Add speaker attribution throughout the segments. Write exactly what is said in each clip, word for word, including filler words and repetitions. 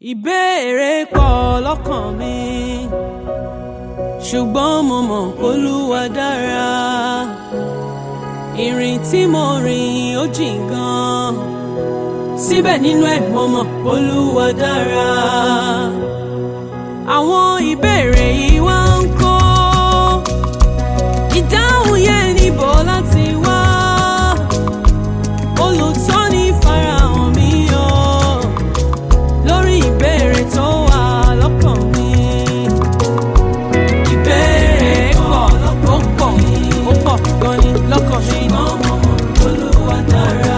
Speaker 1: Ìbéèrè pọ̀ lọ́kàn mi, ṣùgbọ́n mo mọ̀ Olúwa dára. Ìrìn tí mo rìn ó jìn gan, síbẹ̀ nínú ẹ̀ mo mọ̀ Olúwa dára. Àwọn ìbéèrè yìí wá ń kó ìdáhùn yẹn níbo láti wá. Olùtọ́ni farahàn mi o lórí ìbéèrè tó wà lọ́kàn mi. Ìbéèrè pọ̀ ó pọ̀ ó pọ̀ gan ni lọ́kàn mi. Olúwa dára.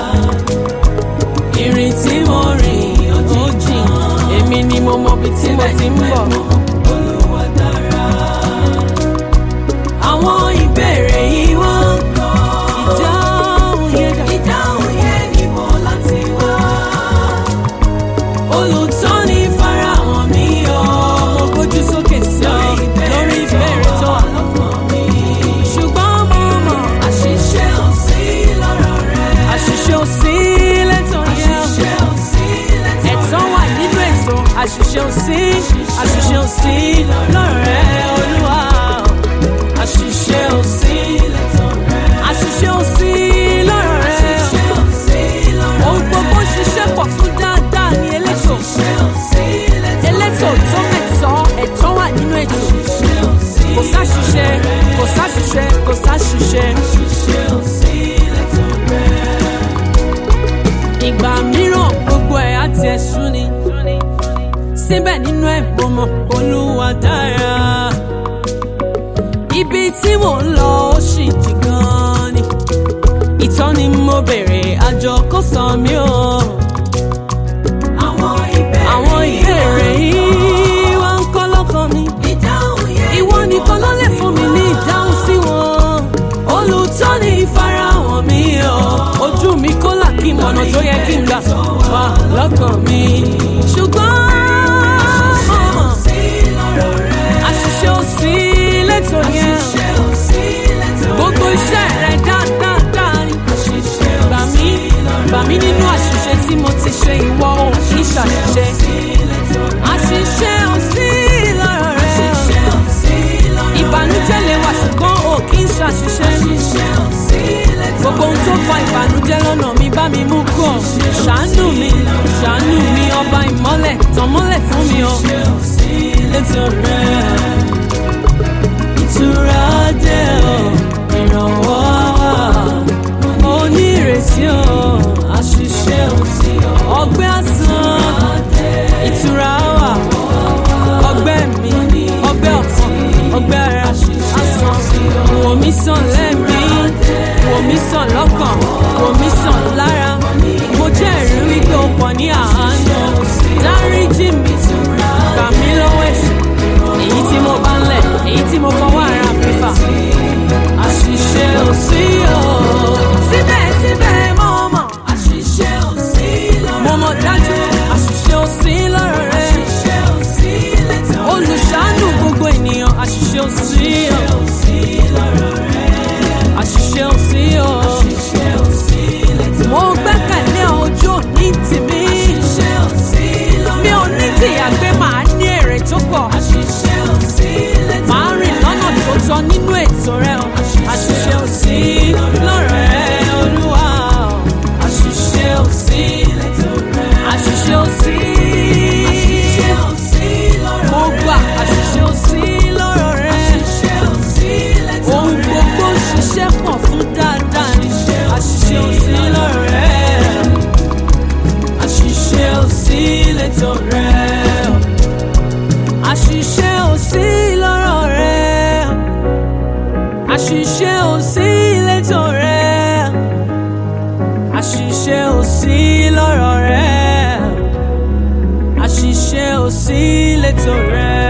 Speaker 1: Ìrìn tí mo rìn ó jìn, èmi ni mo mọ ibi tí mo ti ń bọ̀. Olúwa dára. Àwọn ìbéèrè yìí wá ń kọ́ ìdáhùn yẹn dà. Ìdáhùn yẹn níbo láti wá. Olùtọ́ni farahàn mi o, mo gbójú sókè sí ọ lórí ìbéèrè tó wà lọ́kàn mi. Ṣùgbọ́n mo mọ̀ àṣìṣe ò sí lọ́rọ̀ rẹ. Àṣìṣe ò sí lẹ́tọ̀ yẹn. Àṣìṣe ò sí lẹ́tọ̀ rẹ. Ẹ̀tàn wà nínú ètò. Àṣìṣe ò sí, àṣìṣe ò sí lọ́rọ̀ rẹ Olúwa. Àṣìṣe ò sí lẹ́tọ̀ rẹ. Àṣìṣe ò sí lọ́rọ̀ rẹ. Àṣìṣe ò sí lọ́rọ̀ rẹ. Ohun gbogbo ṣiṣẹ́ pọ̀ fún dáadáa ní elétò. Àṣìṣe ò sí lẹ́tọ̀ rẹ. Elétò tó mẹ̀tọ́, ẹ̀tàn wà nínú ètò. Àṣìṣe ò sí lọ́rọ̀ rẹ. Kò sáṣìṣe, kò sáṣìṣe, kò sáṣìṣe. Àṣìṣe ò sí lẹ́tọ̀ rẹ. Ìgbà mìíràn gbogbo ẹ̀ á tiẹ̀ sú ni, síbẹ̀ nínú ẹ̀ mo mọ̀ Olúwa dára. Ibi tí mò ń lọ ó ṣì jìn gan ni, ìtọ́ni mo béèrè àjọ kò sọ mí o. Àwọn ìbéèrè yìí wá ń kọ́ lọ́kàn mi. Ìwọ nìkan ló lè fún mi ní ìdáhùn sí wọn. Olùtọ́ni farahàn mi o, ojú mi kó là kí mọ̀nà tó yẹ kí n gbà wá lọ́kàn mi. Ṣùgbọ́n àṣìṣe ò sí lẹ́tọ̀ yẹn. Gbogbo iṣẹ́ rẹ̀ dáadáa ni. Gbà mí, gbà mí nínú àṣìṣe tí mo ti ṣe, ìwọ ò kì í ṣàṣìṣe. Àṣìṣe ò sí lọ́rọ̀ rẹ̀. Ìbànújẹ́ lè wà ṣùgbọ́n ò kì í ṣàṣìṣe. Gbogbo ohun tó fa ìbànújẹ́ lọ́nà mi bá mi mú kúrò. Ṣàánú mi, ṣàánú mi, ọba ìmọ́lẹ̀, tàn mọ́lẹ̀ fún mi o. Létò rẹ̀ ìtura dé o, ìrànwọ́ wà, onírètí o, àṣìṣe ò sí o. Ọgbẹ́ àsán, ìtura wà, ọgbẹ́ mi, ọgbẹ́ ọ̀fọ̀n, ọgbẹ́ ara àsán. Wò mí sàn lẹ́mí, wò mí sàn lọ́kàn, wò mí sàn lára. Mo jẹ́rìí wípé o pọ̀ ní àánú, dáríjì mi, gbà mí lọ́wọ́ ẹ̀ṣẹ̀. Èyí tí mo bá ń lẹ̀, èyí tí mo fọwọ́ ara mi fà. Àṣìṣe ò sí o, síbẹ̀síbẹ̀ mo mọ̀. Àṣìṣe ò sí lọ́rọ̀ rẹ. Mo mọ̀ dájú, àṣìṣe ò sí lọ́rọ̀ rẹ. Àṣìṣe ò sí lẹ́tọ̀ rẹ. Olùṣàánú gbogbo ènìyàn, àṣìṣe ò sí o. Àṣìṣe ò sí lọ́rọ̀ rẹ. Àṣìṣe ò sí o. Àṣìṣe ò sí lẹ́tọ̀ rẹ. Mo gbẹ́kẹ̀lé ojú òní tèmi. Àṣìṣe ò sí lọ́rọ̀ rẹ. Mi ò ní jìyà pé màá ní èrè tó pọ̀. Àṣìṣe ò sí lẹ́tọ̀ rẹ. Màá rìn lọ́nà tó tọ́ nínú ètò rẹ o. Àṣìṣe ò sí lọ́rọ̀ rẹ Olúwa. Àṣìṣe ò sí lẹ́tọ̀ rẹ. Àṣìṣe ò sí. Àṣìṣe ò sí lọ́rọ̀ rẹ. Mo gbà àṣìṣe ò sí lọ́rọ̀ rẹ. Àṣìṣe ò sí lẹ́tọ̀ rẹ. Ohun gbogbo ṣiṣẹ́ pọ̀ fún dáadáa ni. Àṣìṣe ò sí lọ́rọ̀ rẹ. Àṣìṣe ò sí lẹ́tọ̀ rẹ. Àṣìṣe ò sí lọ́rọ̀ rẹ. Àṣìṣe ò sí lẹ́tọ̀ rẹ. Àṣìṣe ò sí lọ́rọ̀ rẹ. Àṣìṣe ò sí lẹ́tọ̀ rẹ.